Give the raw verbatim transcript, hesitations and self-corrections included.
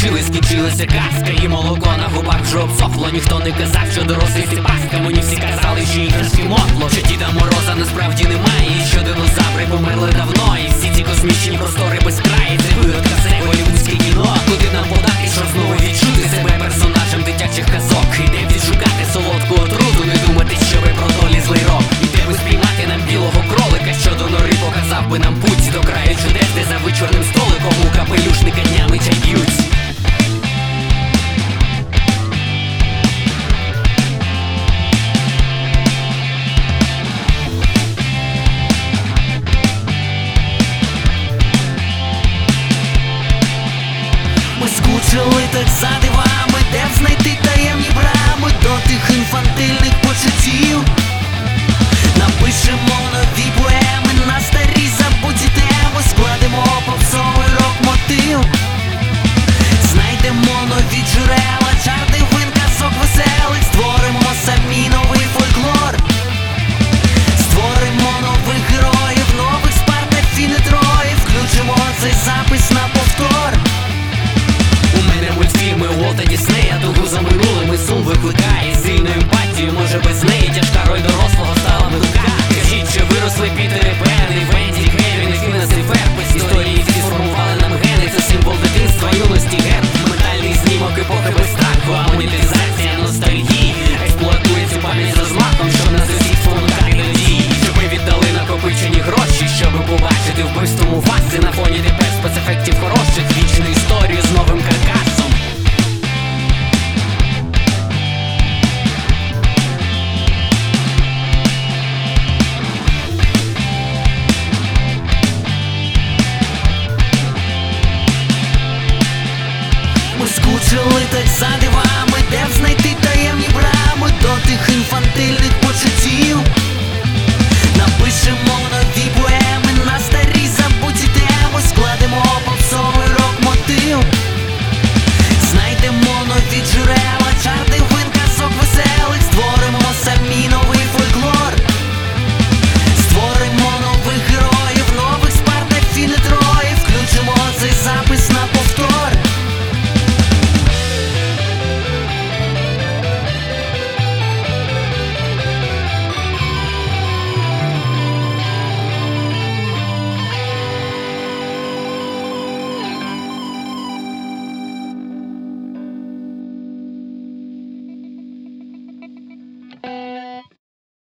вчили, скінчилася казка, і молоко на губах вже обсохло. Ніхто не казав, що дорослі всі паска. Мені всі казали, що іграшки мотло, що Діда Мороза насправді немає, і що динозаври померли давно. І всі ці космічні простори без краї, це виродка, це голівудське кіно. Куди нам подати, щоб знову відчути себе персонажем дитячих казок? І де відшукати солодку отруту, не думати, що ви про долі злий рок. І де ви спіймати нам білого кролика, що до нори показав би нам путь до краю чудес, де за вичорним столиком у капелюшника днями чай п'ють. Ми скучили так за дивами, де б знайти таємні брами до тих інфантильних почуттів. Напишемо нові поеми на старі забуті теми, складемо попсовий рок-мотив. Знайдемо нові джерела, чар дивин, казок веселих, створимо самі новий фольклор. Створимо нових героїв, нових Спартаків і Троїв, включимо цей запис на повтор. У мене мультфільми Уолта Діснея, тугу за минулим і сум викликає сильну емпатію, може без неї тяжка роль дорослого стала милка. Кажіть, що виросли Пітери Пен, і Венді, Кевін, і Фінес, і Ферб. Історії ці сформували нам гени, це символ дитинства, юності, герб. Ментальний знімок епохи без страху, а монетизація ностальгії експлуатує цю пам'ять з розмахом, щоб нас усіх спонукати до дії. Щоб ми віддали накопичені гроші, щоб побачити в бистрому фасі на фоні тепер спецефектів хороших вічну історію з новим каркасом. Ми скучили так за дивами.